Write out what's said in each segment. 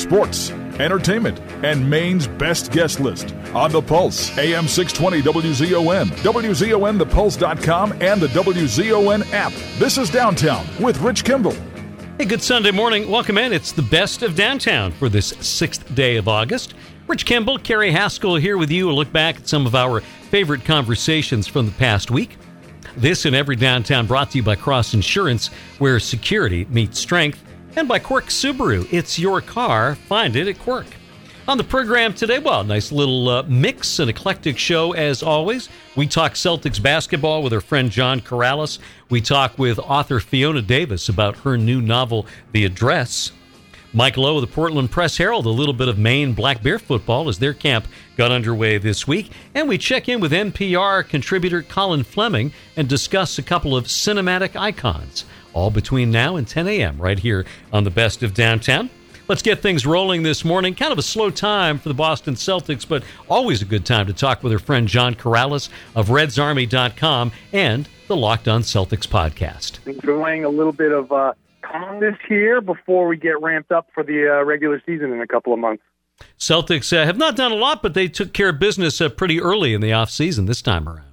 sports, entertainment, and Maine's best guest list on The Pulse, AM 620 WZON, WZONthepulse.com, and the WZON app. This is Downtown with Rich Kimball. Hey, good Sunday morning. Welcome in. It's the best of Downtown for this 6th day of August. Rich Kimball, Carrie Haskell here with you. We'll look back at some of our favorite conversations from the past week. This and Every Downtown brought to you by Cross Insurance, where security meets strength, and by Quirk Subaru. It's your car. Find it at Quirk. On the program today, well, nice little mix and eclectic show as always. We talk Celtics basketball with our friend John Corrales. We talk with author Fiona Davis about her new novel, The Address. Mike Lowe of the Portland Press-Herald, a little bit of Maine Black Bear football as their camp got underway this week. And we check in with NPR contributor Colin Fleming and discuss a couple of cinematic icons, all between now and 10 a.m. right here on the Best of Downtown. Let's get things rolling this morning. Kind of a slow time for the Boston Celtics, but always a good time to talk with our friend John Corrales of RedsArmy.com and the Locked On Celtics podcast. Enjoying a little bit of calmness here before we get ramped up for the regular season in a couple of months. Celtics have not done a lot, but they took care of business pretty early in the offseason this time around.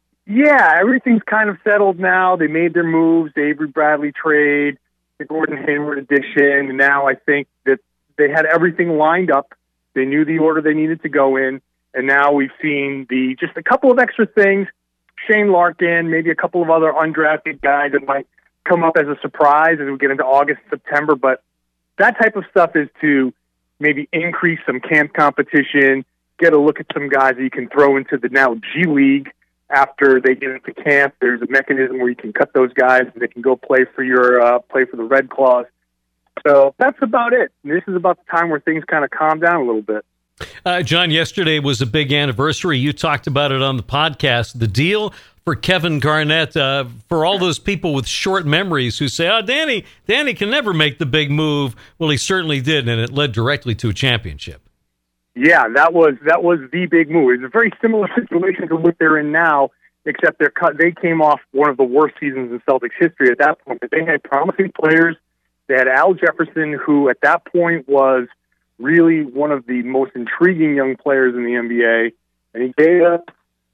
Yeah, everything's kind of settled now. They made their moves, the Avery Bradley trade, the Gordon Hayward addition, and now I think that they had everything lined up. They knew the order they needed to go in, and now we've seen just a couple of extra things. Shane Larkin, maybe a couple of other undrafted guys that might come up as a surprise as we get into August, September, but that type of stuff is to maybe increase some camp competition, get a look at some guys that you can throw into the now G League after they get into camp. There's a mechanism where you can cut those guys and they can go play for the Red Claws. So that's about it. This is about the time where things kind of calm down a little bit. John, yesterday was a big anniversary. You talked about it on the podcast. The deal for Kevin Garnett, for all those people with short memories who say, Danny can never make the big move. Well, he certainly did, and it led directly to a championship. Yeah, that was the big move. It's a very similar situation to what they're in now, except they came off one of the worst seasons in Celtics history at that point. But they had promising players. They had Al Jefferson, who at that point was really one of the most intriguing young players in the NBA, and he gave up,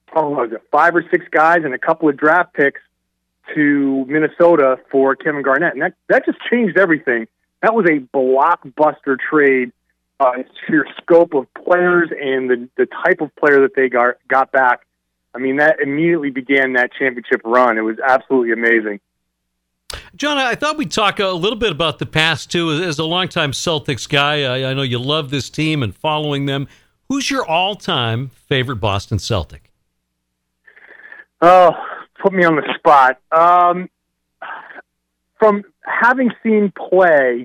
5 or 6 guys and a couple of draft picks to Minnesota for Kevin Garnett, and that just changed everything. That was a blockbuster trade. Sheer scope of players and the type of player that they got back. I mean, that immediately began that championship run. It was absolutely amazing. John, I thought we'd talk a little bit about the past, too. As a longtime Celtics guy, I know you love this team and following them. Who's your all-time favorite Boston Celtic? Oh, put me on the spot. From having seen play,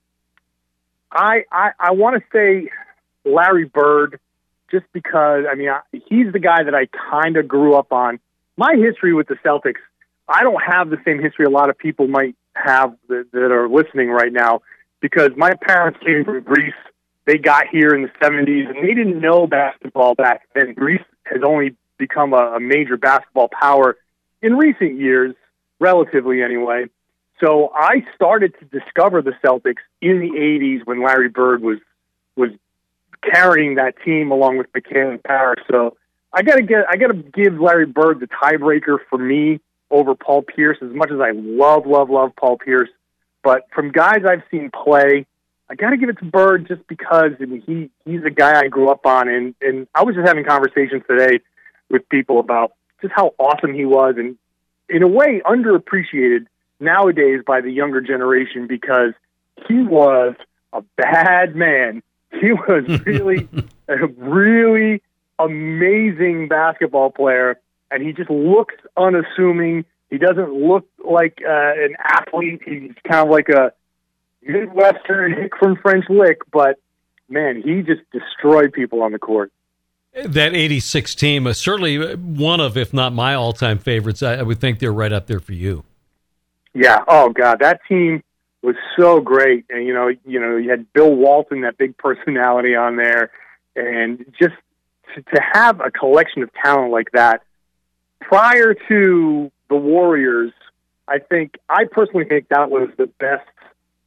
I want to say Larry Bird, just because, he's the guy that I kind of grew up on. My history with the Celtics, I don't have the same history a lot of people might have that are listening right now, because my parents came from Greece. They got here in the 70s, and they didn't know basketball back then. Greece has only become a major basketball power in recent years, relatively anyway. So I started to discover the Celtics in the 80s when Larry Bird was carrying that team along with McHale and Parrish. So I got to give Larry Bird the tiebreaker for me over Paul Pierce, as much as I love Paul Pierce. But from guys I've seen play, I got to give it to Bird just because he's a guy I grew up on. And I was just having conversations today with people about just how awesome he was, and in a way underappreciated nowadays by the younger generation, because he was a bad man. He was really a really amazing basketball player, and he just looks unassuming. He doesn't look like an athlete. He's kind of like a Midwestern hick from French Lick, but man, he just destroyed people on the court. That 86 team is certainly one of, if not my all-time favorites. I would think they're right up there for you. Yeah. Oh God, that team was so great. And you had Bill Walton, that big personality on there, and just to have a collection of talent like that prior to the Warriors, I personally think that was the best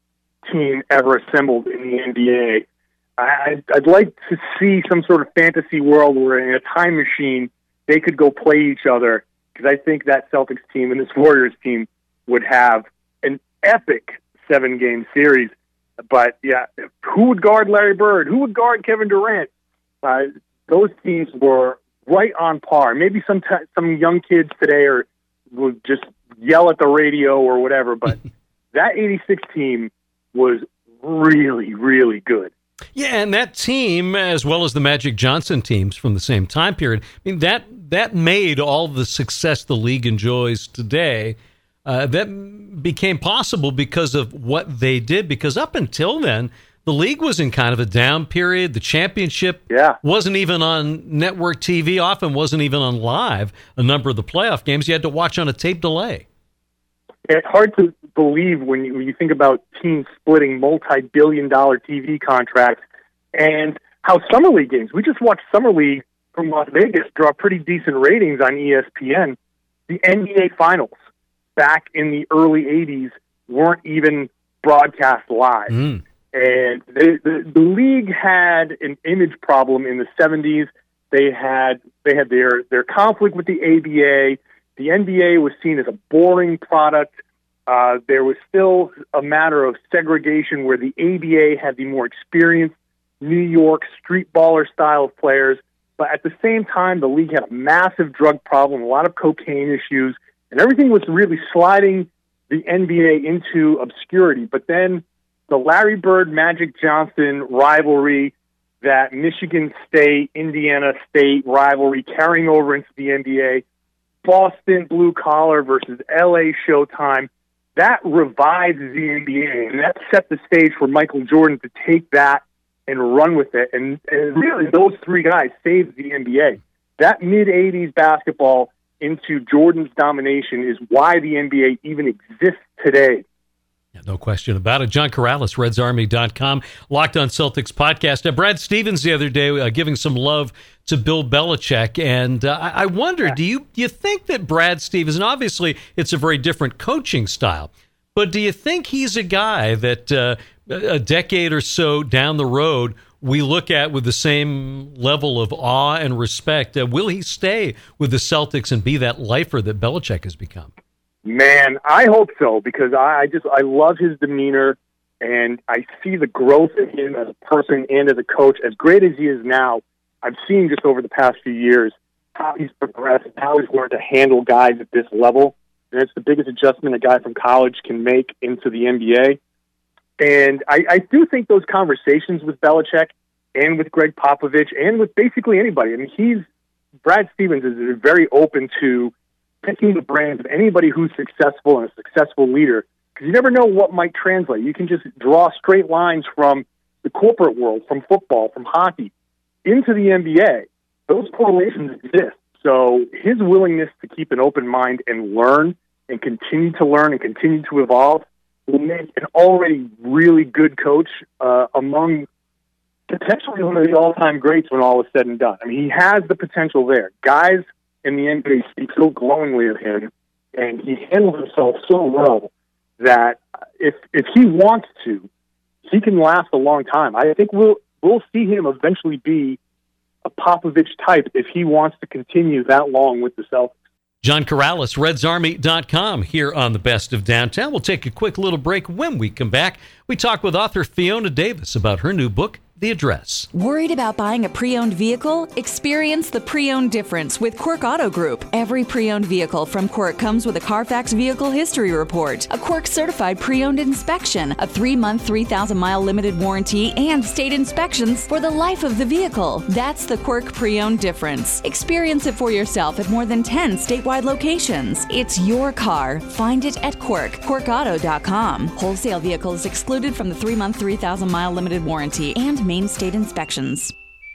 team ever assembled in the NBA. I'd like to see some sort of fantasy world where in a time machine they could go play each other, because I think that Celtics team and this Warriors team would have an epic 7-game series. But, yeah, who would guard Larry Bird? Who would guard Kevin Durant? Those teams were right on par. Maybe some young kids today would just yell at the radio or whatever, but that 86 team was really, really good. Yeah, and that team, as well as the Magic Johnson teams from the same time period, I mean, that made all the success the league enjoys today. That became possible because of what they did, because up until then, the league was in kind of a down period. The championship wasn't even on network TV, often wasn't even on live. A number of the playoff games you had to watch on a tape delay. It's hard to believe when you think about teams splitting multi-billion-dollar TV contracts and how Summer League games. We just watched Summer League from Las Vegas draw pretty decent ratings on ESPN. The NBA Finals back in the early 80s weren't even broadcast live. And the league had an image problem in the 70s. They had their conflict with the ABA. The NBA was seen as a boring product. There was still a matter of segregation where the ABA had the more experienced New York street baller style of players. But at the same time, the league had a massive drug problem, a lot of cocaine issues, and everything was really sliding the NBA into obscurity. But then the Larry Bird, Magic Johnson rivalry, that Michigan State, Indiana State rivalry carrying over into the NBA, Boston blue collar versus LA Showtime, that revived the NBA, and that set the stage for Michael Jordan to take that and run with it. And really, those three guys saved the NBA. That mid-'80s basketball into Jordan's domination is why the NBA even exists today. Yeah, no question about it. John Corrales, RedsArmy.com, Locked on Celtics podcast. Now, Brad Stevens the other day giving some love to Bill Belichick, and I wonder, do you think that Brad Stevens, and obviously it's a very different coaching style, but do you think he's a guy that a decade or so down the road we look at with the same level of awe and respect? Will he stay with the Celtics and be that lifer that Belichick has become? Man, I hope so, because I love his demeanor, and I see the growth in him as a person and as a coach. As great as he is now, I've seen just over the past few years how he's progressed and how he's learned to handle guys at this level. And it's the biggest adjustment a guy from college can make into the NBA. And I do think those conversations with Belichick and with Greg Popovich and with basically anybody, I mean, Brad Stevens is very open to picking the brains of anybody who's successful and a successful leader, because you never know what might translate. You can just draw straight lines from the corporate world, from football, from hockey, into the NBA. Those correlations exist. So his willingness to keep an open mind and learn and continue to evolve will make an already really good coach among potentially one of the all-time greats when all is said and done. I mean, he has the potential there. Guys in the NBA speak so glowingly of him, and he handles himself so well that if he wants to, he can last a long time. I think we'll see him eventually be a Popovich type if he wants to continue that long with the Celtics. John Corrales, RedsArmy.com, here on the Best of Downtown. We'll take a quick little break. When we come back, we talk with author Fiona Davis about her new book, The Address. Worried about buying a pre-owned vehicle? Experience the pre-owned difference with Quirk Auto Group. Every pre-owned vehicle from Quirk comes with a Carfax Vehicle History Report, a Quirk certified pre-owned inspection, a 3-month, 3,000-mile limited warranty, and state inspections for the life of the vehicle. That's the Quirk pre-owned difference. Experience it for yourself at more than 10 statewide locations. It's your car. Find it at Quirk, quirkauto.com. Wholesale vehicles excluded from the 3-month, 3,000-mile limited warranty and main state inspections.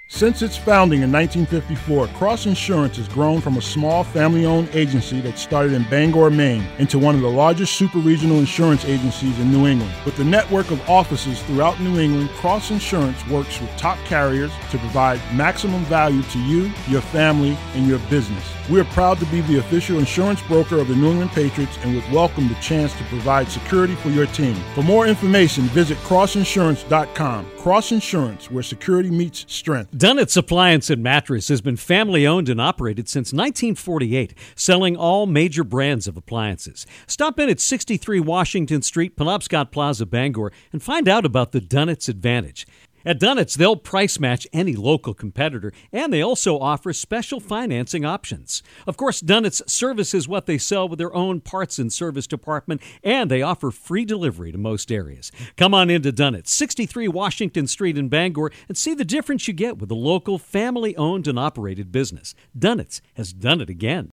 Since its founding in 1954, Cross Insurance has grown from a small family-owned agency that started in Bangor, Maine, into one of the largest super-regional insurance agencies in New England. With a network of offices throughout New England, Cross Insurance works with top carriers to provide maximum value to you, your family, and your business. We are proud to be the official insurance broker of the New England Patriots and would welcome the chance to provide security for your team. For more information, visit crossinsurance.com. Cross Insurance, where security meets strength. Dunnett's Appliance and Mattress has been family-owned and operated since 1948, selling all major brands of appliances. Stop in at 63 Washington Street, Penobscot Plaza, Bangor, and find out about the Dunnett's Advantage. At Dunnett's, they'll price match any local competitor, and they also offer special financing options. Of course, Dunnett's services what they sell with their own parts and service department, and they offer free delivery to most areas. Come on into Dunnett's, 63 Washington Street in Bangor, and see the difference you get with a local, family-owned and operated business. Dunnett's has done it again.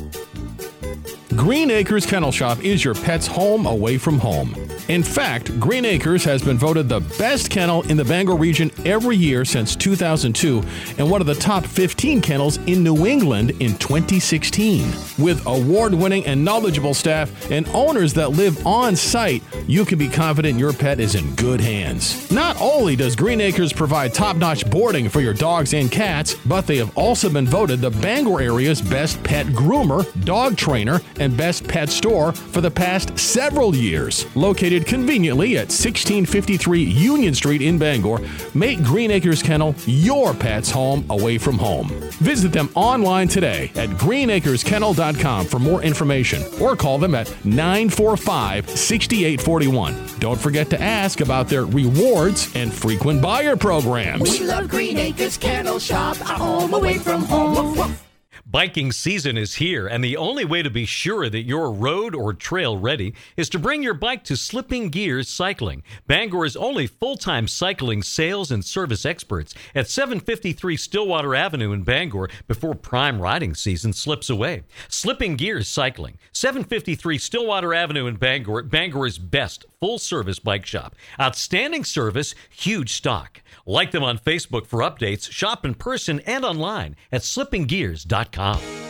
Green Acres Kennel Shop is your pet's home away from home. In fact, Green Acres has been voted the best kennel in the Bangor region every year since 2002 and one of the top 15 kennels in New England in 2016. With award-winning and knowledgeable staff and owners that live on site, you can be confident your pet is in good hands. Not only does Green Acres provide top-notch boarding for your dogs and cats, but they have also been voted the Bangor area's best pet groomer, dog trainer, and best pet store for the past several years. Located conveniently at 1653 Union Street in Bangor, make Green Acres Kennel your pet's home away from home. Visit them online today at greenacreskennel.com for more information or call them at 945-6841. Don't forget to ask about their rewards and frequent buyer programs. We love Green Acres Kennel Shop, our home away from home. Woof, woof. Biking season is here, and the only way to be sure that you're road or trail ready is to bring your bike to Slipping Gears Cycling, Bangor's only full-time cycling sales and service experts at 753 Stillwater Avenue in Bangor before prime riding season slips away. Slipping Gears Cycling, 753 Stillwater Avenue in Bangor, Bangor's best full-service bike shop. Outstanding service, huge stock. Like them on Facebook for updates, shop in person and online at slippinggears.com.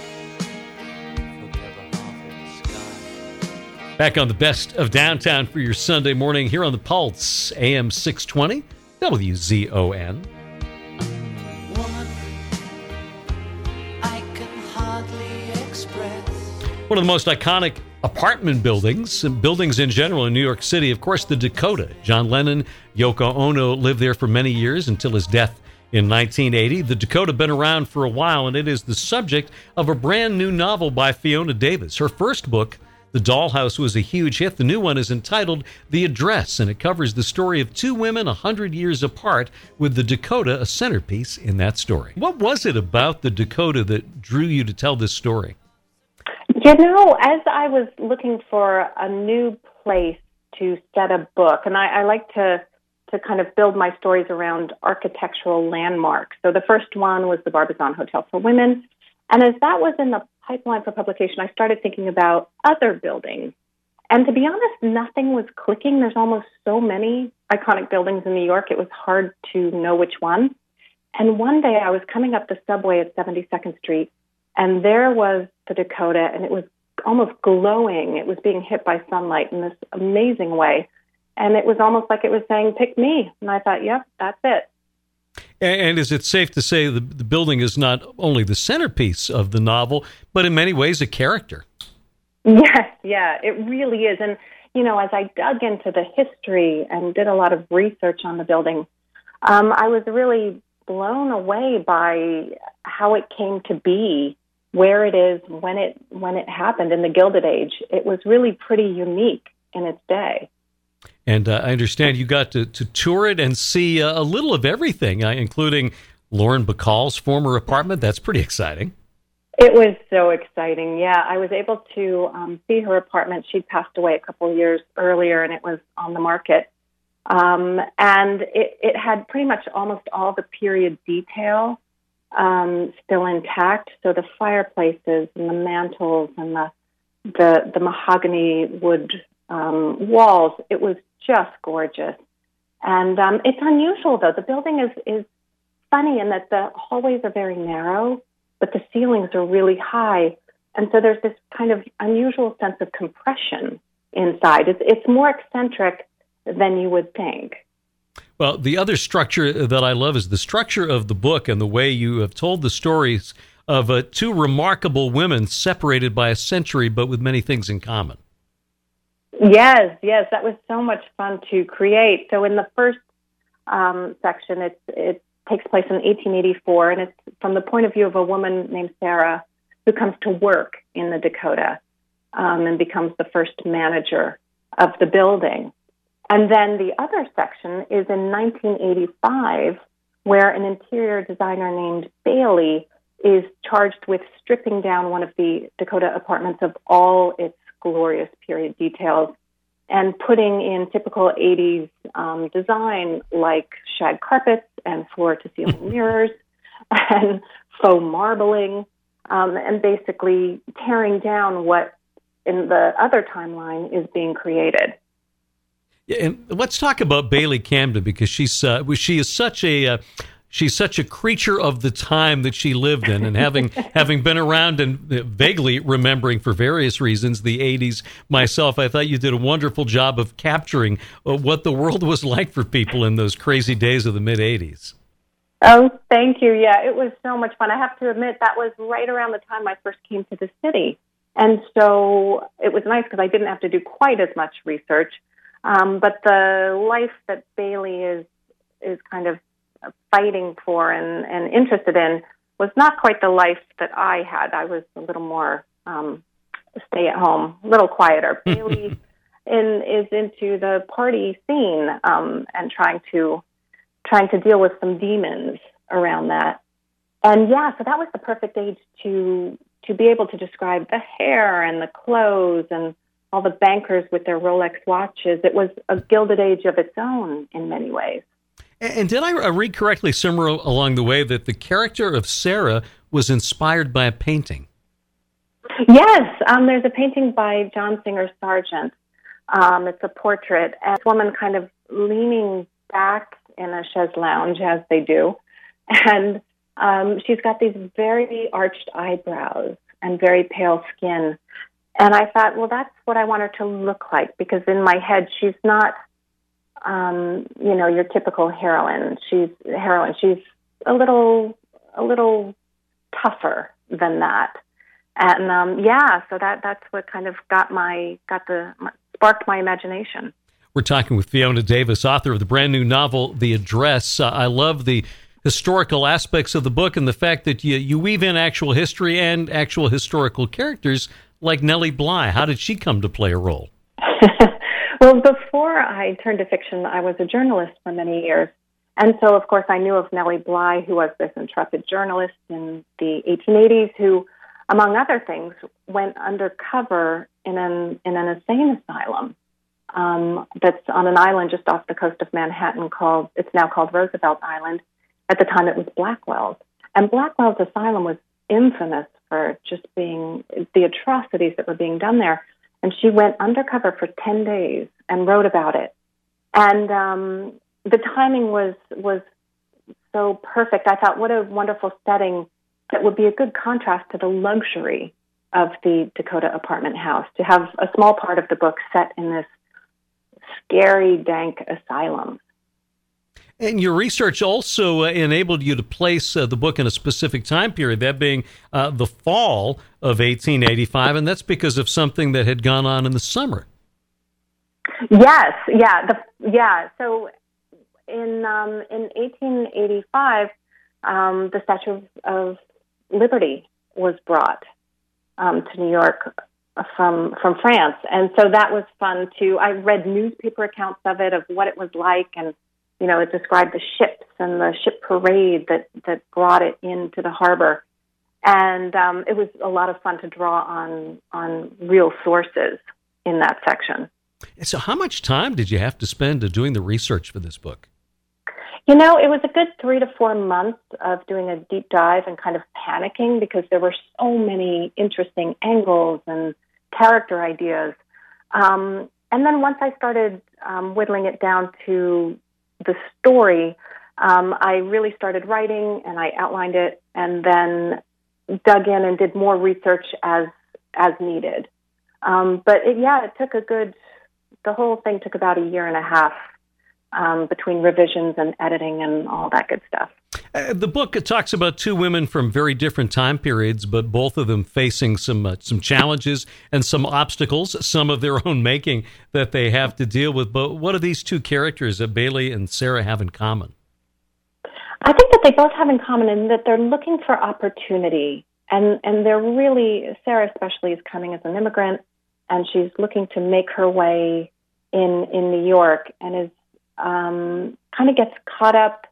Back on the best of downtown for your Sunday morning here on the Pulse, AM 620, WZON. Woman, I can hardly express. One of the most iconic apartment buildings, and buildings in general in New York City, of course, the Dakota. John Lennon, Yoko Ono lived there for many years until his death in 1980. The Dakota been around for a while, and it is the subject of a brand new novel by Fiona Davis. Her first book, The Dollhouse, was a huge hit. The new one is entitled The Address, and it covers the story of two women 100 years apart, with the Dakota a centerpiece in that story. What was it about the Dakota that drew you to tell this story? You know, as I was looking for a new place to set a book, and I like to kind of build my stories around architectural landmarks. So the first one was the Barbizon Hotel for Women. And as that was in the pipeline for publication, I started thinking about other buildings. And to be honest, nothing was clicking. There's almost so many iconic buildings in New York, it was hard to know which one. And one day I was coming up the subway at 72nd Street, and there was the Dakota, and it was almost glowing. It was being hit by sunlight in this amazing way. And it was almost like it was saying, pick me. And I thought, yep, that's it. And is it safe to say the building is not only the centerpiece of the novel, but in many ways a character? Yes, yeah, it really is. And, you know, as I dug into the history and did a lot of research on the building, I was really blown away by how it came to be, where it is, when it happened in the Gilded Age. It was really pretty unique in its day. And I understand you got to tour it and see a little of everything, including Lauren Bacall's former apartment. That's pretty exciting. It was so exciting, yeah. I was able to see her apartment. She'd passed away a couple of years earlier, and it was on the market. And it had pretty much almost all the period detail still intact. So the fireplaces and the mantels and the mahogany wood walls, it was just gorgeous. And it's unusual, though. The building is funny in that the hallways are very narrow, but the ceilings are really high. And so there's this kind of unusual sense of compression inside. It's more eccentric than you would think. Well, the other structure that I love is the structure of the book and the way you have told the stories of two remarkable women separated by a century, but with many things in common. Yes, that was so much fun to create. So in the first section, it takes place in 1884, and it's from the point of view of a woman named Sarah who comes to work in the Dakota and becomes the first manager of the building. And then the other section is in 1985, where an interior designer named Bailey is charged with stripping down one of the Dakota apartments of all its glorious period details and putting in typical 80s design like shag carpets and floor-to-ceiling mirrors and faux marbling, and basically tearing down what in the other timeline is being created. Yeah, and let's talk about Bailey Camden, because she is such a she's such a creature of the time that she lived in, and having been around and vaguely remembering for various reasons the 80s myself, I thought you did a wonderful job of capturing what the world was like for people in those crazy days of the mid 80s. Oh, thank you. Yeah, it was so much fun. I have to admit that was right around the time I first came to the city, and so it was nice because I didn't have to do quite as much research. But the life that Bailey is kind of fighting for and interested in was not quite the life that I had. I was a little more stay at home, a little quieter. Bailey is into the party scene and trying to deal with some demons around that. And yeah, so that was the perfect age to be able to describe the hair and the clothes and all the bankers with their Rolex watches. It was a Gilded Age of its own in many ways. And did I read correctly somewhere along the way that the character of Sarah was inspired by a painting? Yes, there's a painting by John Singer Sargent. It's a portrait, and this woman kind of leaning back in a chaise lounge, as they do, and she's got these very arched eyebrows and very pale skin. And I thought, well, that's what I want her to look like, because in my head, she's not, your typical heroine. She's a little tougher than that. And so that's what kind of sparked my imagination. We're talking with Fiona Davis, author of the brand new novel, The Address. I love the historical aspects of the book and the fact that you weave in actual history and actual historical characters like Nellie Bly. How did she come to play a role? Well, before I turned to fiction, I was a journalist for many years. And so, of course, I knew of Nellie Bly, who was this intrepid journalist in the 1880s who, among other things, went undercover in an insane asylum that's on an island just off the coast of Manhattan it's now called Roosevelt Island. At the time, it was Blackwell's. And Blackwell's asylum was infamous for just being the atrocities that were being done there. And she went undercover for 10 days and wrote about it. And the timing was so perfect. I thought, what a wonderful setting that would be a good contrast to the luxury of the Dakota apartment house, to have a small part of the book set in this scary, dank asylum. And your research also enabled you to place the book in a specific time period, that being the fall of 1885, and that's because of something that had gone on in the summer. Yes, yeah. So in 1885, the Statue of Liberty was brought to New York from France, and so that was fun too. I read newspaper accounts of it, of what it was like, and it described the ships and the ship parade that brought it into the harbor. And it was a lot of fun to draw on real sources in that section. So how much time did you have to spend doing the research for this book? It was a good 3 to 4 months of doing a deep dive and kind of panicking because there were so many interesting angles and character ideas. And then once I started whittling it down to the story, I really started writing, and I outlined it, and then dug in and did more research as needed. But it took the whole thing took about a year and a half between revisions and editing and all that good stuff. The book talks about two women from very different time periods, but both of them facing some challenges and some obstacles, some of their own making, that they have to deal with. But what do these two characters, Bailey and Sarah, have in common? I think that they both have in common in that they're looking for opportunity, and they're really, Sarah especially is coming as an immigrant, and she's looking to make her way in New York, and is kind of gets caught up.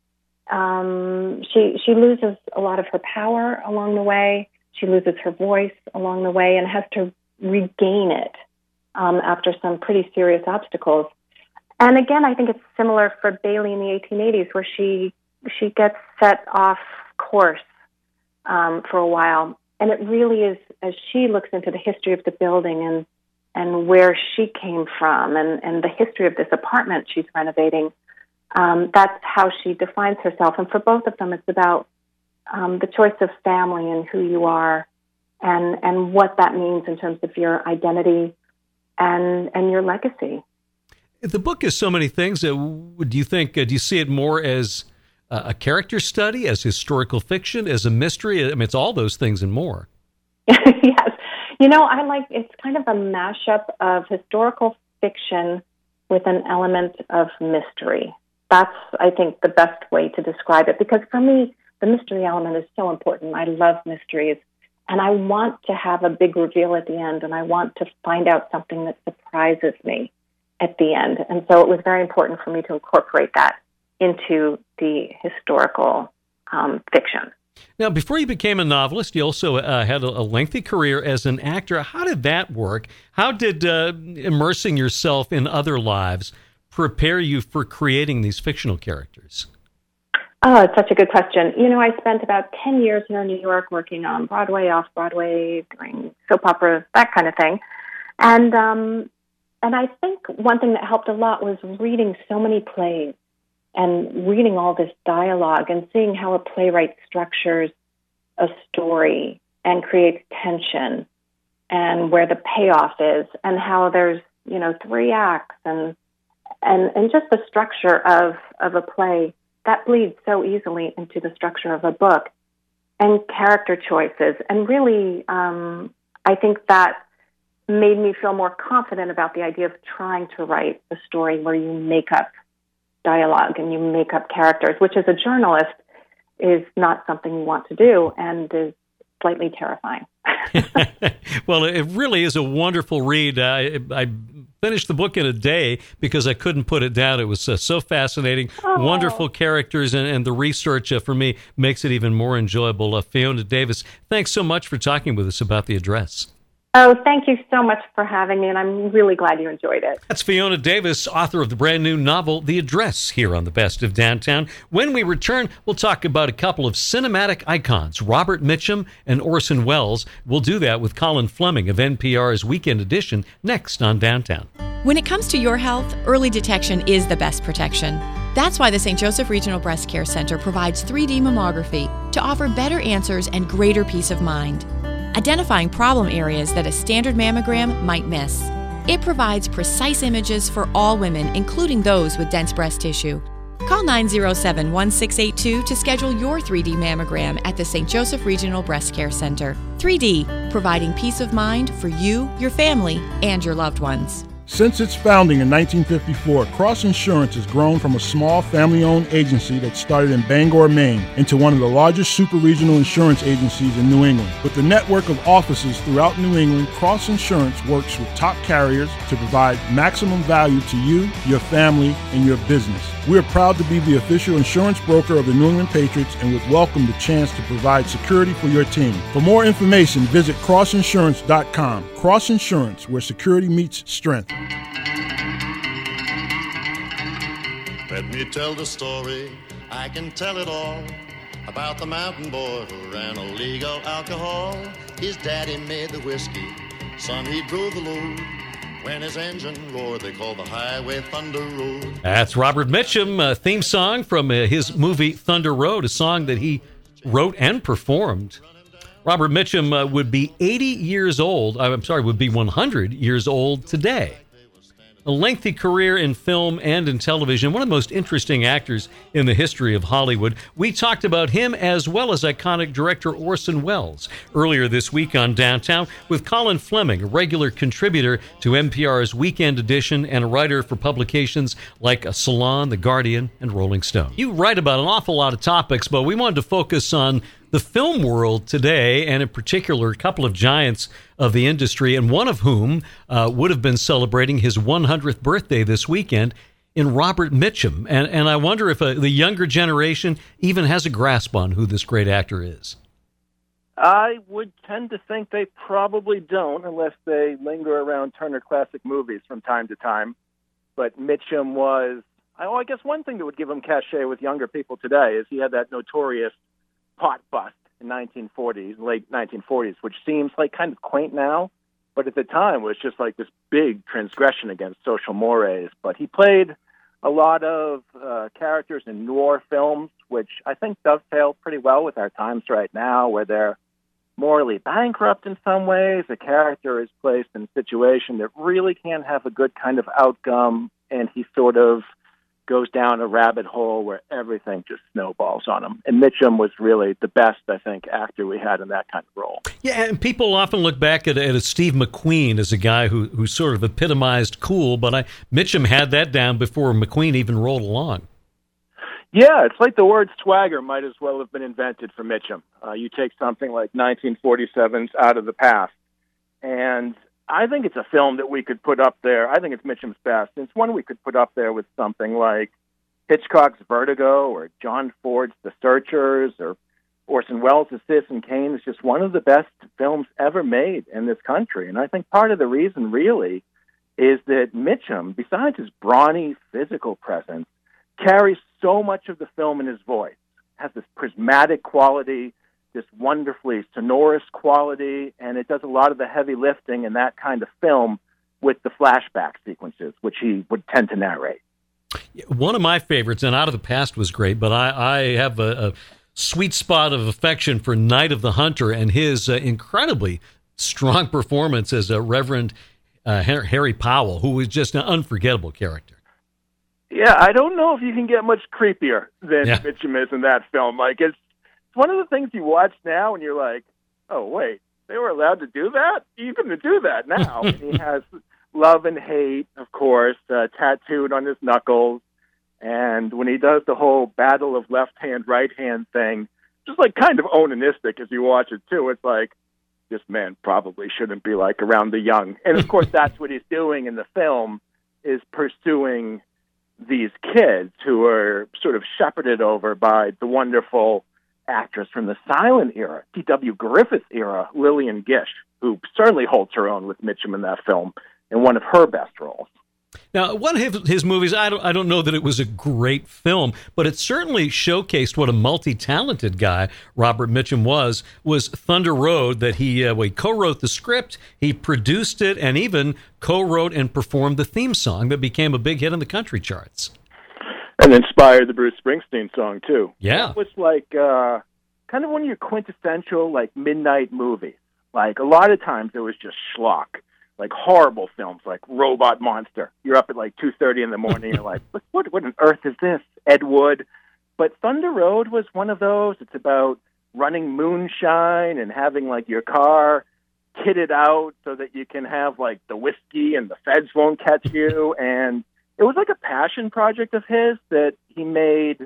She loses a lot of her power along the way. She loses her voice along the way and has to regain it after some pretty serious obstacles. And again, I think it's similar for Bailey in the 1880s, where she gets set off course for a while. And it really is, as she looks into the history of the building and where she came from and the history of this apartment she's renovating, that's how she defines herself. And for both of them, it's about the choice of family and who you are and what that means in terms of your identity and your legacy. The book is so many things. Do you see it more as a character study, as historical fiction, as a mystery? I mean, it's all those things and more. Yes. It's kind of a mashup of historical fiction with an element of mystery. That's, I think, the best way to describe it, because for me, the mystery element is so important. I love mysteries, and I want to have a big reveal at the end, and I want to find out something that surprises me at the end. And so it was very important for me to incorporate that into the historical fiction. Now, before you became a novelist, you also had a lengthy career as an actor. How did that work? How did immersing yourself in other lives prepare you for creating these fictional characters? Oh, it's such a good question. I spent about 10 years here in New York working on Broadway, off-Broadway, doing soap opera, that kind of thing. And I think one thing that helped a lot was reading so many plays and reading all this dialogue and seeing how a playwright structures a story and creates tension and where the payoff is and how there's, 3 acts and just the structure of a play that bleeds so easily into the structure of a book and character choices. And really, I think that made me feel more confident about the idea of trying to write a story where you make up dialogue and you make up characters, which as a journalist is not something you want to do and is slightly terrifying. Well, it really is a wonderful read. I finished the book in a day because I couldn't put it down. It was so fascinating, wonderful characters, and the research for me makes it even more enjoyable. Fiona Davis, thanks so much for talking with us about The Address. Oh, thank you so much for having me, and I'm really glad you enjoyed it. That's Fiona Davis, author of the brand new novel, The Address, here on The Best of Downtown. When we return, we'll talk about a couple of cinematic icons, Robert Mitchum and Orson Welles. We'll do that with Colin Fleming of NPR's Weekend Edition next on Downtown. When it comes to your health, early detection is the best protection. That's why the St. Joseph Regional Breast Care Center provides 3D mammography to offer better answers and greater peace of mind, identifying problem areas that a standard mammogram might miss. It provides precise images for all women, including those with dense breast tissue. Call 907-1682 to schedule your 3D mammogram at the St. Joseph Regional Breast Care Center. 3D, providing peace of mind for you, your family, and your loved ones. Since its founding in 1954, Cross Insurance has grown from a small family-owned agency that started in Bangor, Maine, into one of the largest super-regional insurance agencies in New England. With a network of offices throughout New England, Cross Insurance works with top carriers to provide maximum value to you, your family, and your business. We are proud to be the official insurance broker of the New England Patriots and would welcome the chance to provide security for your team. For more information, visit crossinsurance.com. Cross Insurance, where security meets strength. Let me tell the story, I can tell it all, about the mountain boy who ran illegal alcohol. His daddy made the whiskey, son he drove the load. When his engine roared, they called the highway Thunder Road. That's Robert Mitchum, theme song from his movie Thunder Road, a song that he wrote and performed. Robert Mitchum would be 80 years old. Would be 100 years old today. A lengthy career in film and in television, one of the most interesting actors in the history of Hollywood. We talked about him as well as iconic director Orson Welles earlier this week on Downtown with Colin Fleming, a regular contributor to NPR's Weekend Edition and a writer for publications like Salon, The Guardian, and Rolling Stone. You write about an awful lot of topics, but we wanted to focus on the film world today, and in particular, a couple of giants of the industry, and one of whom would have been celebrating his 100th birthday this weekend in Robert Mitchum. And I wonder if the younger generation even has a grasp on who this great actor is. I would tend to think they probably don't, unless they linger around Turner Classic Movies from time to time. But Mitchum was, I guess one thing that would give him cachet with younger people today is he had that notorious pot bust in late 1940s, which seems like kind of quaint now, but at the time was just like this big transgression against social mores. But he played a lot of characters in noir films, which I think dovetail pretty well with our times right now, where they're morally bankrupt in some ways. A character is placed in a situation that really can't have a good kind of outcome, and he sort of goes down a rabbit hole where everything just snowballs on him. And Mitchum was really the best, I think, actor we had in that kind of role. Yeah, and people often look back at a Steve McQueen as a guy who sort of epitomized cool, but Mitchum had that down before McQueen even rolled along. Yeah, it's like the word swagger might as well have been invented for Mitchum. You take something like 1947's Out of the Past, and I think it's a film that we could put up there. I think it's Mitchum's best. It's one we could put up there with something like Hitchcock's Vertigo or John Ford's The Searchers or Orson Welles' Citizen Kane. Is just one of the best films ever made in this country. And I think part of the reason really is that Mitchum, besides his brawny physical presence, carries so much of the film in his voice, has this prismatic quality, this wonderfully sonorous quality, and it does a lot of the heavy lifting in that kind of film with the flashback sequences, which he would tend to narrate. One of my favorites, and Out of the Past was great, but I have a sweet spot of affection for Night of the Hunter and his incredibly strong performance as Reverend Harry Powell, who was just an unforgettable character. Yeah, I don't know if you can get much creepier than Mitchum is in that film. Like, it's one of the things you watch now and you're like, oh, wait, they were allowed to do that? You can do that now. And he has love and hate, of course, tattooed on his knuckles. And when he does the whole battle of left hand, right hand thing, just like kind of onanistic as you watch it, too. It's like, this man probably shouldn't be like around the young. And, of course, that's what he's doing in the film, is pursuing these kids who are sort of shepherded over by the wonderful actress from the silent era, T.W. Griffith era, Lillian Gish, who certainly holds her own with Mitchum in that film in one of her best roles. Now, one of his movies, I don't know that it was a great film, but it certainly showcased what a multi-talented guy Robert Mitchum was Thunder Road, that he co-wrote the script, he produced it, and even co-wrote and performed the theme song that became a big hit on the country charts. And inspired the Bruce Springsteen song, too. Yeah. It was like kind of one of your quintessential, like, midnight movies. Like, a lot of times it was just schlock, like horrible films like Robot Monster. You're up at like 2:30 in the morning. You're like, what on earth is this? Ed Wood. But Thunder Road was one of those. It's about running moonshine and having like your car kitted out so that you can have like the whiskey and the feds won't catch you. And it was like a passion project of his that he made.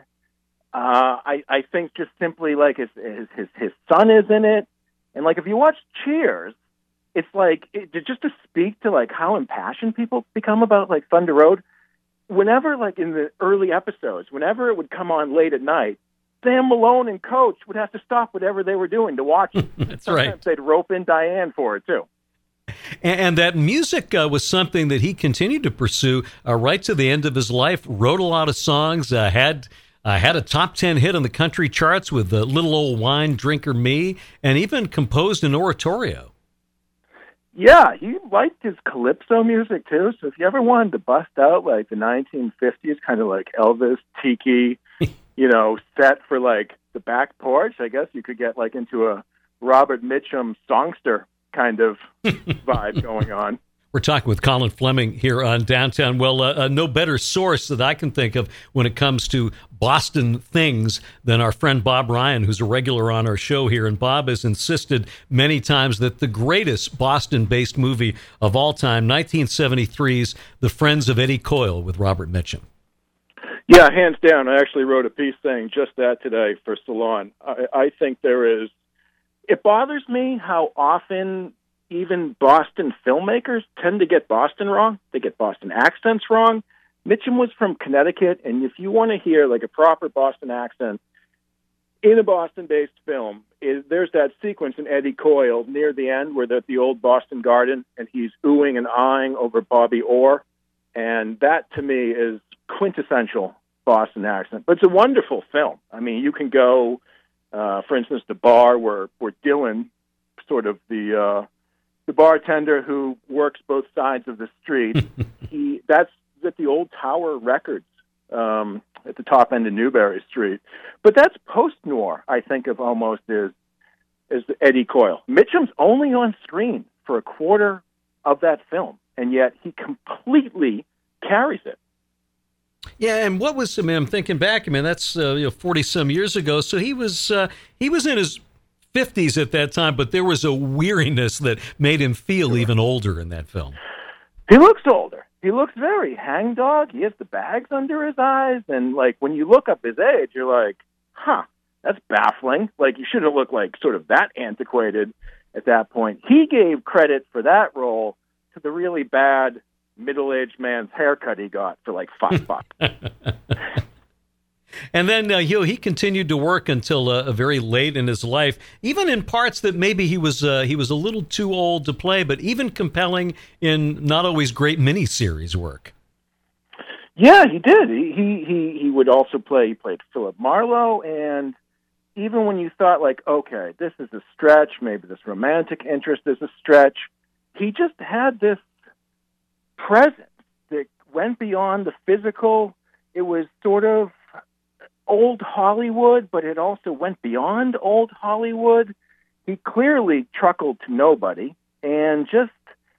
I think just simply like his son is in it. And like if you watch Cheers, it's like, just to speak to like how impassioned people become about like Thunder Road, whenever like in the early episodes, whenever it would come on late at night, Sam Malone and Coach would have to stop whatever they were doing to watch it. That's Sometimes right. They'd rope in Diane for it too. And that music was something that he continued to pursue right to the end of his life, wrote a lot of songs, had a top 10 hit on the country charts with Little Old Wine Drinker Me, and even composed an oratorio. Yeah, he liked his calypso music too. So if you ever wanted to bust out like the 1950s, kind of like Elvis, Tiki, set for like the back porch, I guess you could get like into a Robert Mitchum songster kind of vibe going on. We're talking with Colin Fleming here on Downtown. Well, no better source that I can think of when it comes to Boston things than our friend Bob Ryan, who's a regular on our show here. And Bob has insisted many times that the greatest Boston-based movie of all time, 1973's The Friends of Eddie Coyle with Robert Mitchum. Yeah, hands down. I actually wrote a piece saying just that today for Salon. I think it bothers me how often even Boston filmmakers tend to get Boston wrong. They get Boston accents wrong. Mitchum was from Connecticut, and if you want to hear like a proper Boston accent in a Boston-based film, there's that sequence in Eddie Coyle near the end where they're at the old Boston Garden, and he's oohing and ahhing over Bobby Orr, and that to me is quintessential Boston accent. But it's a wonderful film. I mean, you can go, for instance, the bar where Dylan, sort of the bartender who works both sides of the street, that's at the old Tower Records at the top end of Newbury Street. But that's post-noir, I think of almost as Eddie Coyle. Mitchum's only on screen for a quarter of that film, and yet he completely carries it. Yeah, and what was, I'm thinking back, that's 40-some years ago, so he was in his 50s at that time, but there was a weariness that made him feel even older in that film. He looks older. He looks very hangdog. He has the bags under his eyes, and like when you look up his age, you're like, that's baffling. Like, you shouldn't look like sort of that antiquated at that point. He gave credit for that role to the really bad middle-aged man's haircut he got for like $5. And then he continued to work until very late in his life, even in parts that maybe he was a little too old to play, but even compelling in not always great miniseries work. Yeah, he did. He would also play. He played Philip Marlowe, and even when you thought like, okay, this is a stretch, maybe this romantic interest is a stretch, he just had this presence that went beyond the physical. It was sort of old Hollywood, but it also went beyond old Hollywood. He clearly truckled to nobody and just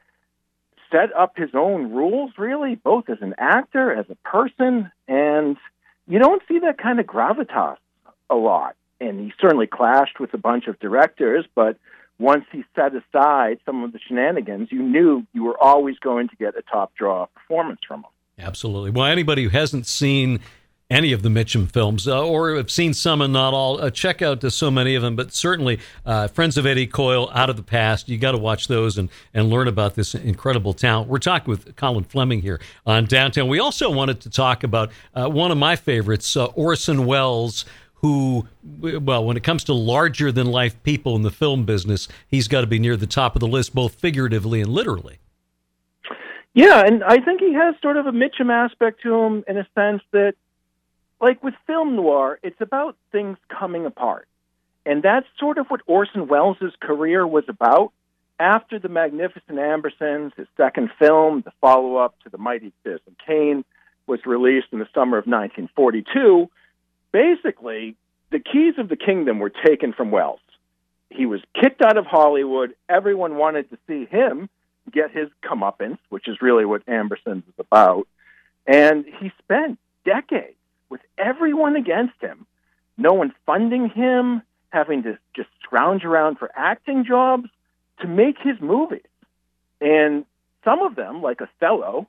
set up his own rules, really, both as an actor, as a person, and you don't see that kind of gravitas a lot. And he certainly clashed with a bunch of directors, but once he set aside some of the shenanigans, you knew you were always going to get a top draw performance from him. Absolutely. Well, anybody who hasn't seen any of the Mitchum films, or have seen some and not all, check out so many of them, but certainly Friends of Eddie Coyle, Out of the Past, you got to watch those and learn about this incredible talent. We're talking with Colin Fleming here on Downtown. We also wanted to talk about one of my favorites, Orson Welles, who, well, when it comes to larger-than-life people in the film business, he's got to be near the top of the list, both figuratively and literally. Yeah, and I think he has sort of a Mitchum aspect to him in a sense that, like with film noir, it's about things coming apart. And that's sort of what Orson Welles' career was about. After The Magnificent Ambersons, his second film, the follow-up to The Mighty Citizen Kane, was released in the summer of 1942, basically, the keys of the kingdom were taken from Welles. He was kicked out of Hollywood. Everyone wanted to see him get his comeuppance, which is really what Ambersons is about. And he spent decades with everyone against him, no one funding him, having to just scrounge around for acting jobs to make his movies. And some of them, like Othello,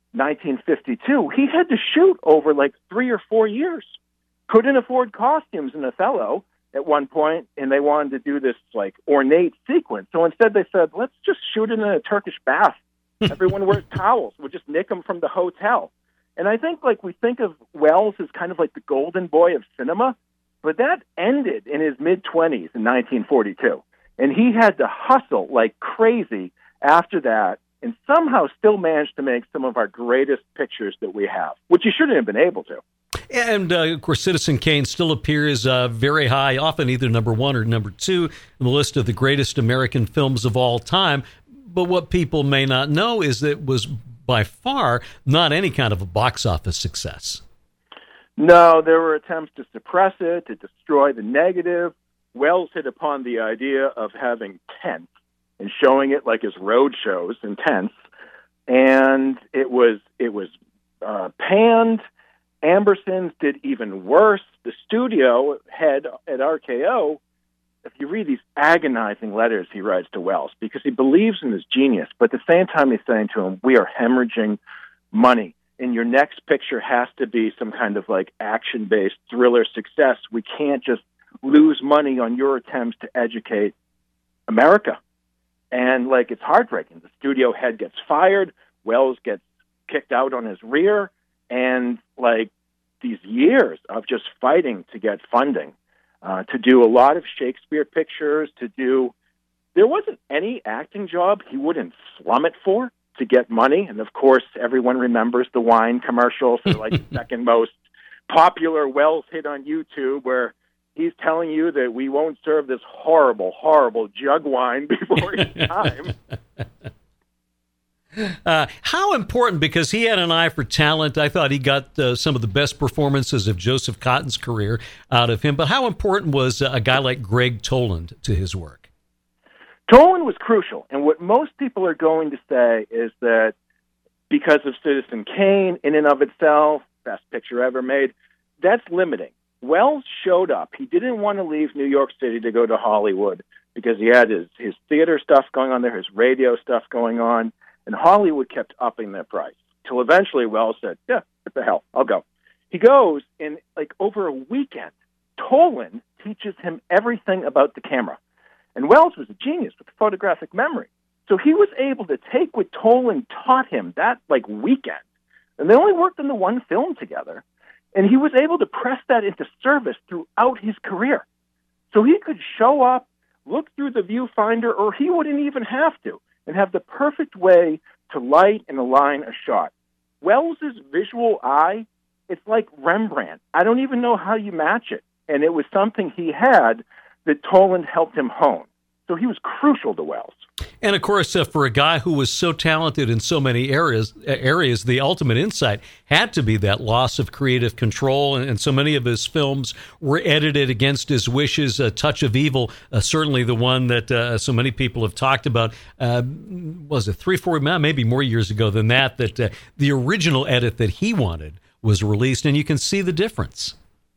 1952, he had to shoot over like 3 or 4 years. Couldn't afford costumes in Othello at one point, and they wanted to do this like ornate sequence. So instead they said, let's just shoot it in a Turkish bath. Everyone wears towels. We'll just nick them from the hotel. And I think like we think of Welles as kind of like the golden boy of cinema, but that ended in his mid-20s in 1942. And he had to hustle like crazy after that and somehow still managed to make some of our greatest pictures that we have, which he shouldn't have been able to. And, of course, Citizen Kane still appears very high, often either number 1 or number 2 in the list of the greatest American films of all time. But what people may not know is that it was by far not any kind of a box office success. No, there were attempts to suppress it, to destroy the negative. Welles hit upon the idea of having tents and showing it like his road shows in tents, and it was panned. Ambersons did even worse. The studio head at RKO, if you read these agonizing letters he writes to Welles, because he believes in his genius, but at the same time he's saying to him, we are hemorrhaging money, and your next picture has to be some kind of like action-based thriller success. We can't just lose money on your attempts to educate America. And like, it's heartbreaking. The studio head gets fired, Welles gets kicked out on his rear, and like these years of just fighting to get funding, to do a lot of Shakespeare pictures, there wasn't any acting job he wouldn't slum it for to get money. And of course, everyone remembers the wine commercials. They're like the second most popular Welles hit on YouTube, where he's telling you that we won't serve this horrible, horrible jug wine before it's time. How important, because he had an eye for talent, I thought he got some of the best performances of Joseph Cotton's career out of him, but how important was a guy like Gregg Toland to his work? Toland was crucial, and what most people are going to say is that because of Citizen Kane in and of itself, best picture ever made, that's limiting. Welles showed up. He didn't want to leave New York City to go to Hollywood because he had his theater stuff going on there, his radio stuff going on, and Hollywood kept upping their price till eventually Welles said, yeah, what the hell, I'll go. He goes, and like over a weekend, Toland teaches him everything about the camera. And Welles was a genius with photographic memory. So he was able to take what Toland taught him that like weekend, and they only worked on the one film together, and he was able to press that into service throughout his career. So he could show up, look through the viewfinder, or he wouldn't even have to, and have the perfect way to light and align a shot. Wells's visual eye, it's like Rembrandt. I don't even know how you match it. And it was something he had that Toland helped him hone. So he was crucial to Welles. And of course, for a guy who was so talented in so many areas, the ultimate insight had to be that loss of creative control. And so many of his films were edited against his wishes. A Touch of Evil, certainly the one that so many people have talked about. Was it 3-4, maybe more years ago than that the original edit that he wanted was released, and you can see the difference.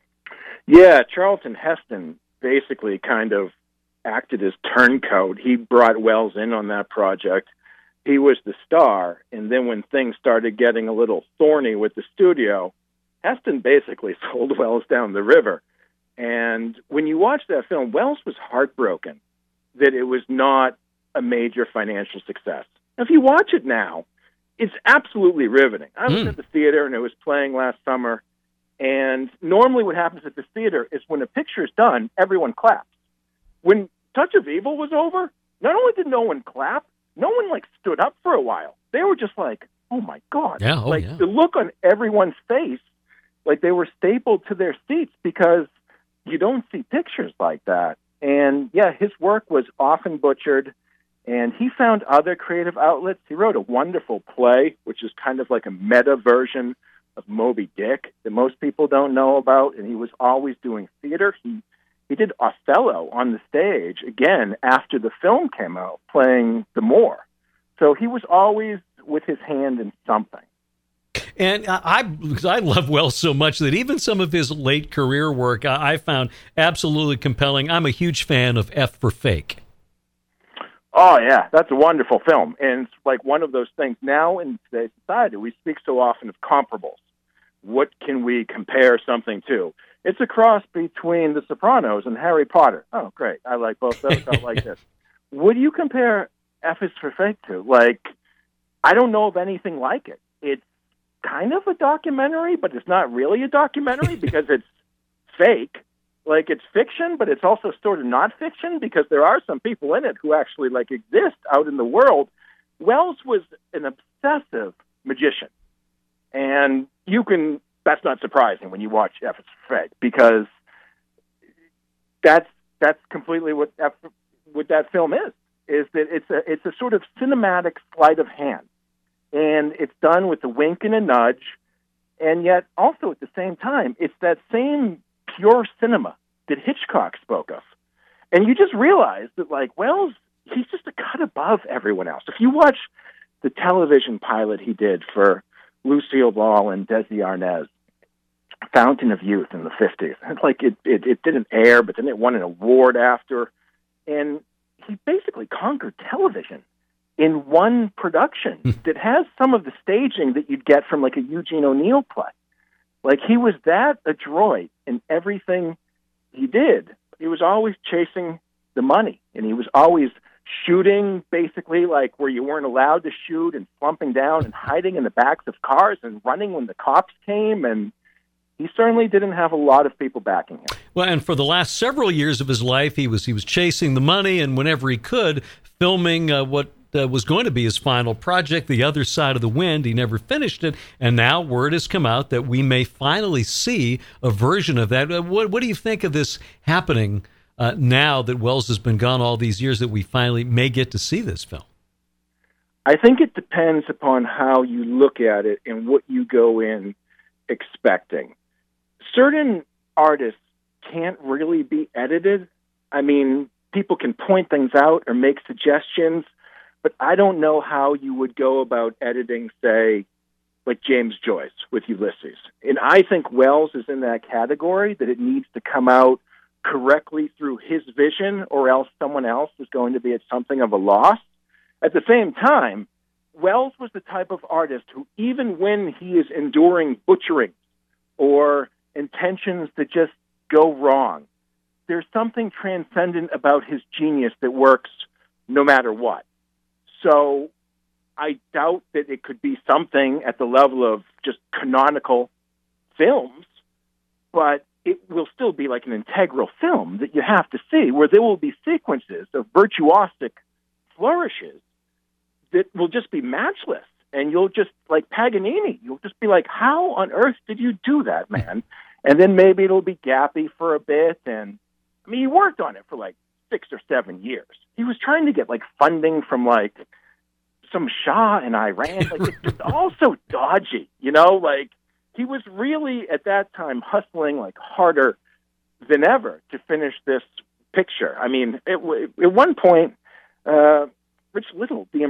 Yeah, Charlton Heston basically kind of acted as turncoat. He brought Welles in on that project. He was the star, and then when things started getting a little thorny with the studio, Heston basically sold Welles down the river. And when you watch that film, Welles was heartbroken that it was not a major financial success. If you watch it now, it's absolutely riveting. I was at the theater, and it was playing last summer, and normally what happens at the theater is when a picture is done, everyone claps. When Touch of Evil was over, not only did no one clap, no one like stood up for a while. They were just like, "Oh my God!" Yeah, The look on everyone's face, like they were stapled to their seats, because you don't see pictures like that. And yeah, his work was often butchered, and he found other creative outlets. He wrote a wonderful play, which is kind of like a meta version of Moby Dick that most people don't know about. And he was always doing theater. He did Othello on the stage, again, after the film came out, playing the Moor. So he was always with his hand in something. And I love Welles so much that even some of his late career work I found absolutely compelling. I'm a huge fan of F for Fake. Oh, yeah, that's a wonderful film. And it's like one of those things now in today's society, we speak so often of comparables. What can we compare something to? It's a cross between The Sopranos and Harry Potter. Oh, great. I like both those. I like this. What do you compare F is for Fake to? Like, I don't know of anything like it. It's kind of a documentary, but it's not really a documentary because it's fake. Like, it's fiction, but it's also sort of not fiction because there are some people in it who actually, like, exist out in the world. Welles was an obsessive magician. And that's not surprising when you watch F is for Fake, because that's completely what that film is. is that it's a sort of cinematic sleight of hand, and it's done with a wink and a nudge, and yet also at the same time, it's that same pure cinema that Hitchcock spoke of. And you just realize that, like, Wells, he's just a cut above everyone else. If you watch the television pilot he did for Lucille Ball and Desi Arnaz, Fountain of Youth in the 50s, like it didn't air, but then it won an award after. And he basically conquered television in one production that has some of the staging that you'd get from like a Eugene O'Neill play. Like, he was that adroit in everything he did. He was always chasing the money, and he was always shooting basically like where you weren't allowed to shoot, and slumping down and hiding in the backs of cars and running when the cops came. And he certainly didn't have a lot of people backing him. Well, and for the last several years of his life, he was chasing the money, and whenever he could, filming what was going to be his final project, The Other Side of the Wind. He never finished it, and now word has come out that we may finally see a version of that. What do you think of this happening now that Wells has been gone all these years, that we finally may get to see this film? I think it depends upon how you look at it and what you go in expecting. Certain artists can't really be edited. I mean, people can point things out or make suggestions, but I don't know how you would go about editing, say, like James Joyce with Ulysses. And I think Wells is in that category, that it needs to come out correctly through his vision, or else someone else is going to be at something of a loss. At the same time, Wells was the type of artist who, even when he is enduring butchering or intentions that just go wrong, there's something transcendent about his genius that works no matter what. So I doubt that it could be something at the level of just canonical films, but it will still be like an integral film that you have to see, where there will be sequences of virtuosic flourishes that will just be matchless. And you'll just, like Paganini, you'll just be like, how on earth did you do that, man? And then maybe it'll be gappy for a bit. And I mean, he worked on it for like 6 or 7 years. He was trying to get like funding from like some Shah in Iran. Like, it's all so dodgy, you know? Like, he was really at that time hustling like harder than ever to finish this picture. I mean, at one point, Rich Little, the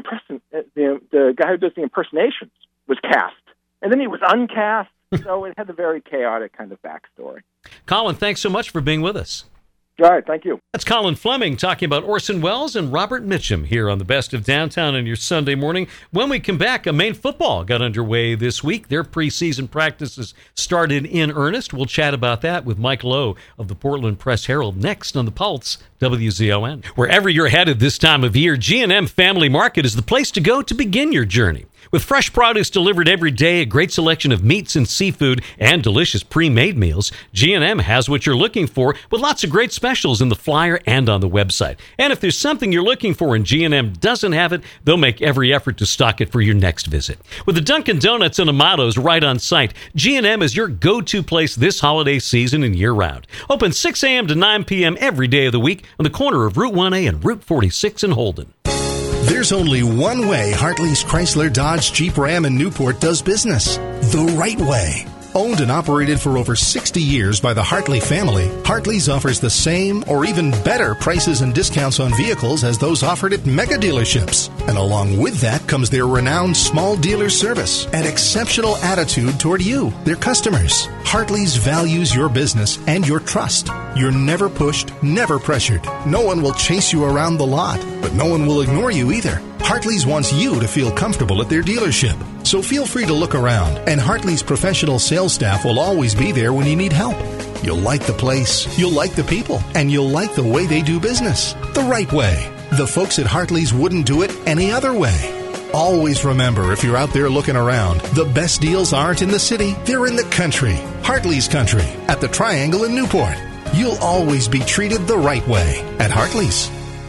guy who does the impersonations, was cast, and then he was uncast. So it had a very chaotic kind of backstory. Colin, thanks so much for being with us. All right, thank you. That's Colin Fleming talking about Orson Welles and Robert Mitchum here on the Best of Downtown on your Sunday morning. When we come back, Maine football got underway this week. Their preseason practices started in earnest. We'll chat about that with Mike Lowe of the Portland Press-Herald next on the Pulse, WZON. Wherever you're headed this time of year, G&M Family Market is the place to go to begin your journey. With fresh produce delivered every day, a great selection of meats and seafood, and delicious pre-made meals, G&M has what you're looking for, with lots of great specials in the flyer and on the website. And if there's something you're looking for and G&M doesn't have it, they'll make every effort to stock it for your next visit. With the Dunkin' Donuts and Amato's right on site, G&M is your go-to place this holiday season and year-round. Open 6 a.m. to 9 p.m. every day of the week on the corner of Route 1A and Route 46 in Holden. There's only one way Hartley's Chrysler Dodge Jeep Ram in Newport does business. The right way. Owned and operated for over 60 years by the Hartley family, Hartley's offers the same or even better prices and discounts on vehicles as those offered at mega dealerships. And along with that comes their renowned small dealer service and exceptional attitude toward you, their customers. Hartley's values your business and your trust. You're never pushed, never pressured. No one will chase you around the lot, but no one will ignore you either. Hartley's wants you to feel comfortable at their dealership. So feel free to look around, and Hartley's professional sales staff will always be there when you need help. You'll like the place, you'll like the people, and you'll like the way they do business. The right way. The folks at Hartley's wouldn't do it any other way. Always remember, if you're out there looking around, the best deals aren't in the city, they're in the country. Hartley's Country at the Triangle in Newport. You'll always be treated the right way at Hartley's.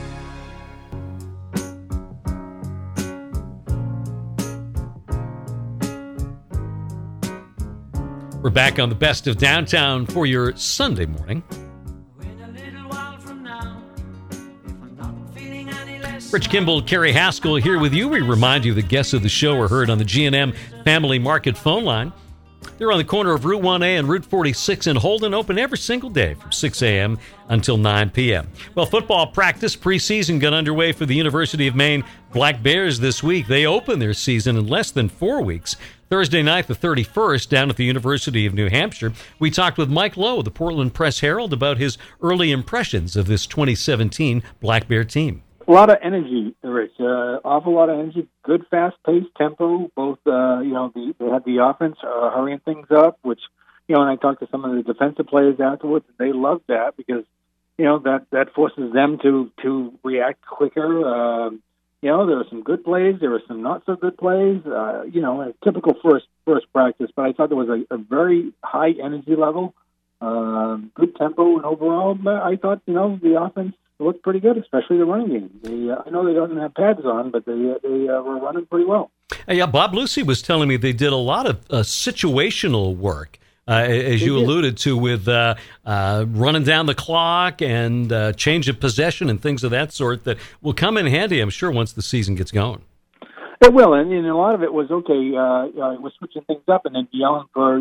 We're back on the Best of Downtown for your Sunday morning. Rich Kimball, Carrie Haskell here with you. We remind you the guests of the show are heard on the G&M Family Market phone line. They're on the corner of Route 1A and Route 46 in Holden, open every single day from 6 a.m. until 9 p.m. Well, football practice preseason got underway for the University of Maine Black Bears this week. They open their season in less than 4 weeks. Thursday night, the 31st, down at the University of New Hampshire. We talked with Mike Lowe of the Portland Press-Herald about his early impressions of this 2017 Black Bear team. A lot of energy, Rich. Awful lot of energy. Good, fast-paced tempo. Both, they had the offense hurrying things up, which, and I talked to some of the defensive players afterwards, and they loved that because, that forces them to react quicker. There were some good plays. There were some not-so-good plays. A typical first practice, but I thought there was a very high energy level, good tempo, and overall, I thought, the offense looked pretty good, especially the running game. I know they don't have pads on, but they were running pretty well. Yeah, Bob Lucy was telling me they did a lot of situational work, as you alluded to, with running down the clock and change of possession and things of that sort that will come in handy, I'm sure, once the season gets going. It will, and a lot of it was, we're switching things up and then yelling for,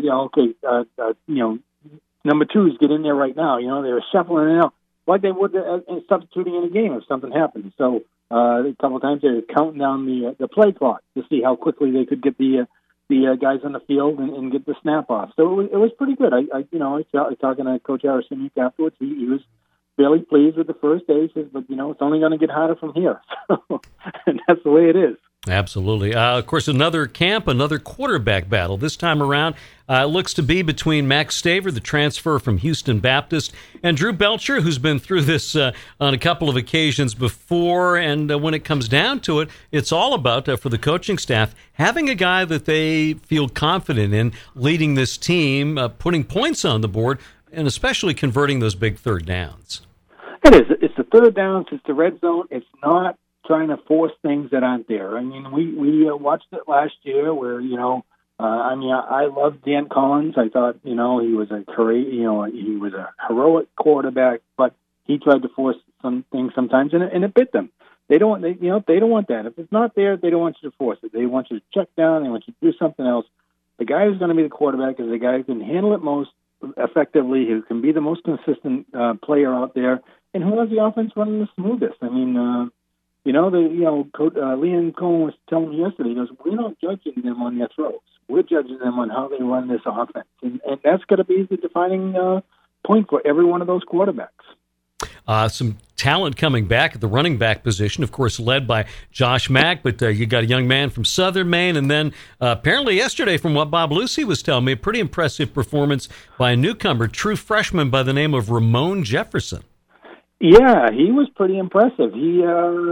number twos, get in there right now. They were shuffling it out like they would substituting in a game if something happened. So a couple of times they were counting down the play clock to see how quickly they could get the guys on the field and get the snap off. So it was pretty good. I talking to Coach Harrison afterwards. He was fairly pleased with the first day. He says, but it's only going to get harder from here. And that's the way it is. Absolutely. Of course, another quarterback battle. This time around, looks to be between Max Staver, the transfer from Houston Baptist, and Drew Belcher, who's been through this on a couple of occasions before. And when it comes down to it, it's all about, for the coaching staff, having a guy that they feel confident in leading this team, putting points on the board, and especially converting those big third downs. It is. It's the third downs. It's the red zone. It's not trying to force things that aren't there. I mean, we watched it last year where, I loved Dan Collins. I thought, he was he was a heroic quarterback, but he tried to force some things sometimes, and it bit them. They don't want that. If it's not there, they don't want you to force it. They want you to check down. They want you to do something else. The guy who's going to be the quarterback is the guy who can handle it most effectively, who can be the most consistent player out there, and who has the offense running the smoothest. I mean, Coach Liam Cohen was telling me yesterday, he goes, we're not judging them on their throws. We're judging them on how they run this offense. And that's going to be the defining point for every one of those quarterbacks. Some talent coming back at the running back position, of course, led by Josh Mack, but you got a young man from Southern Maine, and then apparently yesterday, from what Bob Lucy was telling me, a pretty impressive performance by a newcomer, true freshman by the name of Ramon Jefferson. Yeah, he was pretty impressive. He,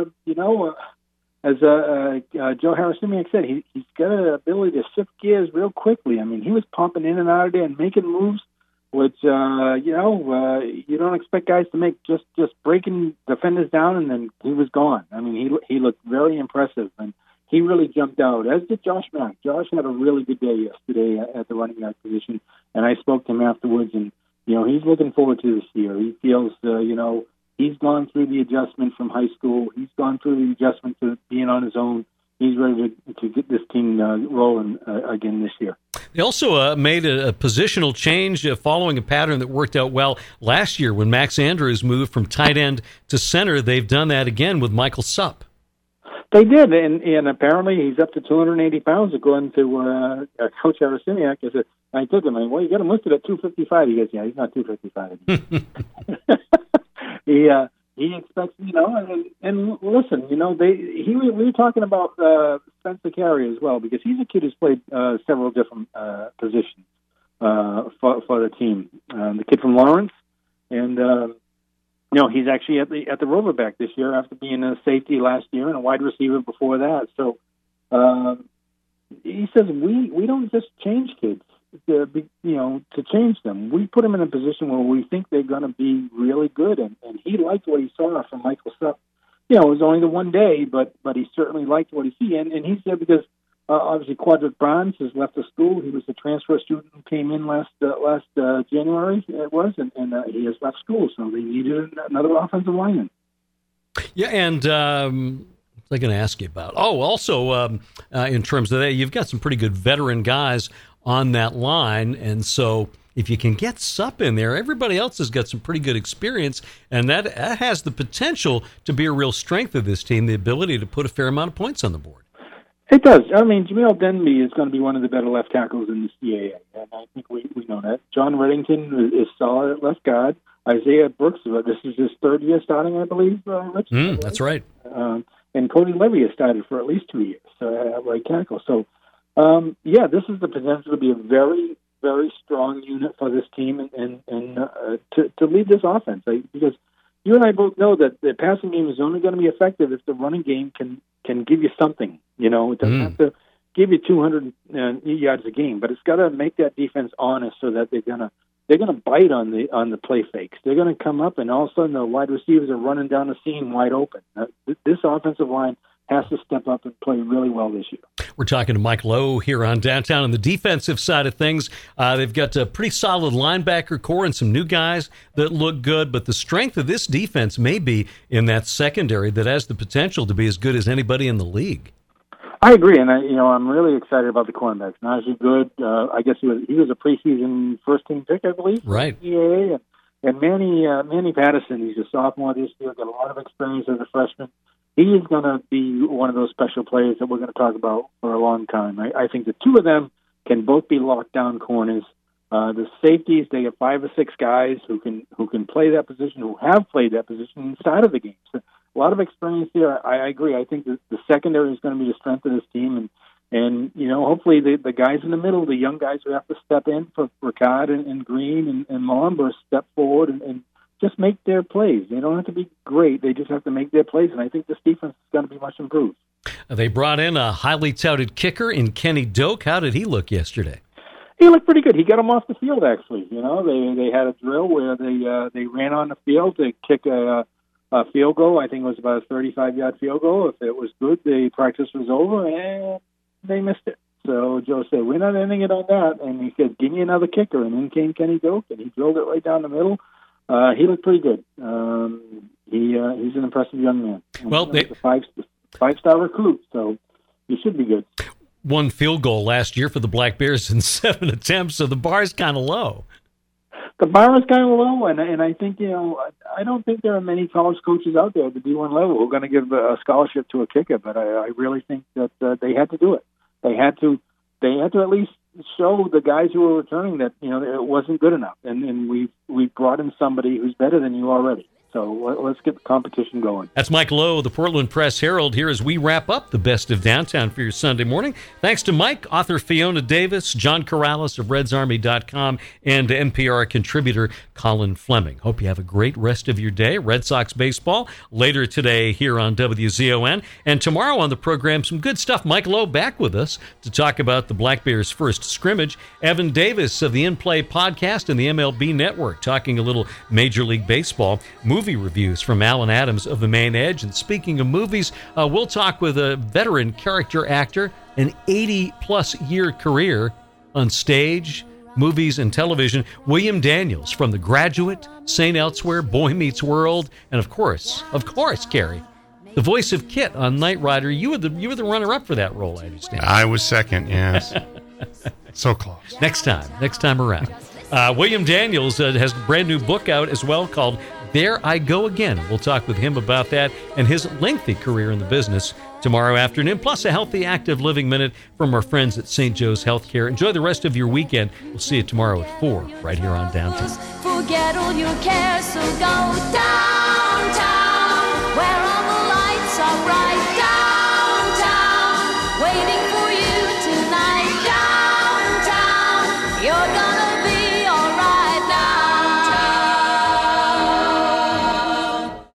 as Joe Harrisimiak said, he's got an ability to shift gears real quickly. I mean, he was pumping in and out of there and making moves, which, you don't expect guys to make, just breaking defenders down, and then he was gone. I mean, he looked very impressive, and he really jumped out, as did Josh Mack. Josh had a really good day yesterday at the running back position, and I spoke to him afterwards, and, he's looking forward to this year. He feels, he's gone through the adjustment from high school. He's gone through the adjustment to being on his own. He's ready to get this team rolling again this year. They also made a positional change following a pattern that worked out well last year when Max Andrews moved from tight end to center. They've done that again with Michael Supp. They did, and apparently he's up to 280 pounds, according to Coach Harrisimiak. I told him, well, you got him listed at 255. He goes, yeah, he's not 255. He expects, and listen, we were talking about Spencer Carey as well, because he's a kid who's played several different positions for the team. The kid from Lawrence, and he's actually at the Roverback this year after being a safety last year and a wide receiver before that. So he says we don't just change kids to change them. We put them in a position where we think they're going to be really good, and he liked what he saw from Michael Supp. It was only the one day, but he certainly liked what he see, and he said because obviously Quadric Barnes has left the school. He was a transfer student who came in last January, it was, and he has left school, so they needed another offensive lineman. Yeah, and what was I going to ask you about? Oh, also, in terms of that, you've got some pretty good veteran guys on that line, and so if you can get Supp in there, everybody else has got some pretty good experience, and that has the potential to be a real strength of this team, the ability to put a fair amount of points on the board. It does. I mean, Jamil Denby is going to be one of the better left tackles in the CAA, and I think we know that. John Reddington is solid at left guard. Isaiah Brooks, this is his third year starting, I believe. That's right. And Cody Levy has started for at least 2 years at right tackle. So, this is the potential to be a very, very strong unit for this team and to lead this offense. Because you and I both know that the passing game is only going to be effective if the running game can give you something. You know, it doesn't have to give you 200 yards a game, but it's got to make that defense honest so that they're gonna bite on the play fakes. They're going to come up, and all of a sudden the wide receivers are running down the seam wide open. This offensive line has to step up and play really well this year. We're talking to Mike Lowe here on Downtown. On the defensive side of things, they've got a pretty solid linebacker core and some new guys that look good, but the strength of this defense may be in that secondary that has the potential to be as good as anybody in the league. I agree, and I'm really excited about the cornerbacks. Najee Good, I guess he was a preseason first-team pick, I believe. Right. And Manny Patterson, he's a sophomore this year, got a lot of experience as a freshman. He is going to be one of those special players that we're going to talk about for a long time. I think the two of them can both be locked down corners. The safeties, they have 5 or 6 guys who can play that position, who have played that position inside of the game. So a lot of experience there. I agree. I think the secondary is going to be the strength of this team, and hopefully the guys in the middle, the young guys who have to step in for Ricard and Green and Momber step forward and just make their plays. They don't have to be great. They just have to make their plays, and I think this defense is going to be much improved. They brought in a highly touted kicker in Kenny Doak. How did he look yesterday? He looked pretty good. He got him off the field, actually. They had a drill where they ran on the field to kick a field goal. I think it was about a 35-yard field goal. If it was good, the practice was over, and they missed it. So Joe said, we're not ending it on that. And he said, give me another kicker. And in came Kenny Doak, and he drilled it right down the middle. He looked pretty good. He's an impressive young man. Well, he's a five-star recruit, so he should be good. One field goal last year for the Black Bears in 7 attempts, so the bar's kind of low. The bar is kind of low, and I think, I don't think there are many college coaches out there at the D1 level who are going to give a scholarship to a kicker, but I really think that they had to do it. They had to at least show the guys who were returning that, it wasn't good enough, and we brought in somebody who's better than you already. So let's get the competition going. That's Mike Lowe, the Portland Press Herald, here as we wrap up the Best of Downtown for your Sunday morning. Thanks to Mike, author Fiona Davis, John Corrales of RedsArmy.com, and NPR contributor Colin Fleming. Hope you have a great rest of your day. Red Sox baseball later today here on WZON. And tomorrow on the program, some good stuff. Mike Lowe back with us to talk about the Black Bears' first scrimmage. Evan Davis of the In Play podcast and the MLB Network talking a little Major League Baseball. Movie reviews from Alan Adams of The Main Edge. And speaking of movies, we'll talk with a veteran character actor, an 80-plus year career on stage, movies, and television, William Daniels from The Graduate, St. Elsewhere, Boy Meets World, and of course, Carrie, the voice of Kit on Knight Rider. You were the runner-up for that role, I understand. I was second, yes. So close. Next time around. William Daniels has a brand new book out as well called There I Go Again. We'll talk with him about that and his lengthy career in the business tomorrow afternoon, plus a Healthy Active Living Minute from our friends at St. Joe's Healthcare. Enjoy the rest of your weekend. We'll see you tomorrow at 4 right here on Downtown. Forget all your cares, so go downtown, where all the lights are bright.